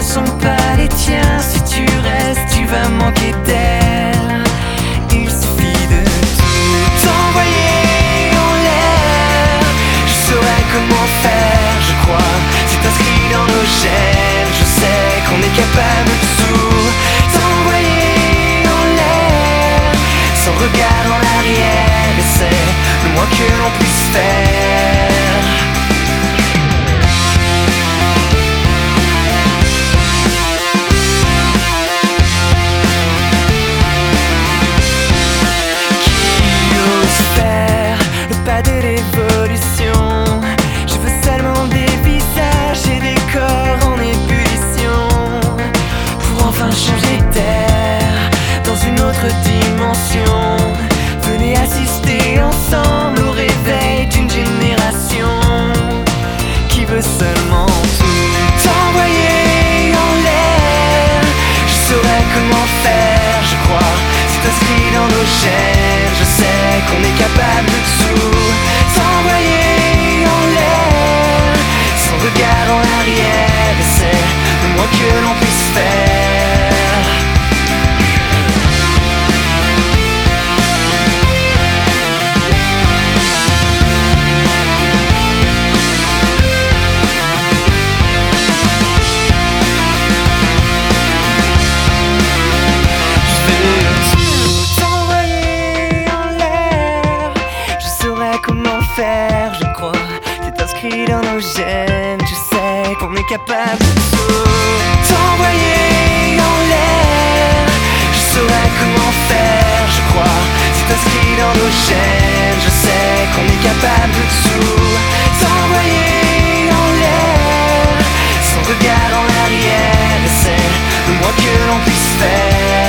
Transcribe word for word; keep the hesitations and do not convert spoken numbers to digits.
sont pas les tiens. Si tu restes, tu vas manquer d'elle. Il suffit de tout envoyer en l'air. Je saurais comment faire, je crois. C'est inscrit dans nos gènes. Je sais qu'on est capable de tout envoyer en l'air, sans regard en arrière. Et c'est le moins que l'on puisse faire. Pas de l'évolution, je veux seulement des visages et des corps en ébullition, pour enfin changer d'air dans une autre dimension. Venez assister ensemble au réveil d'une génération qui veut seulement tout envoyer en l'air. Je saurais comment faire, je crois, c'est inscrit dans nos gènes. Je sais qu'on est capable de tout s'envoyer en l'air, sans regard en arrière. Et c'est le moins que l'on puisse faire. Je veux tout envoyer en l'air. Je saurais comment faire, je crois, c'est inscrit dans nos gènes. Je sais qu'on est capable de tout envoyer en l'air. Je saurais comment faire, je crois, c'est inscrit dans nos gènes. Je sais qu'on est capable de tout envoyer en l'air, sans regard en arrière. Et c'est le moins que l'on puisse faire.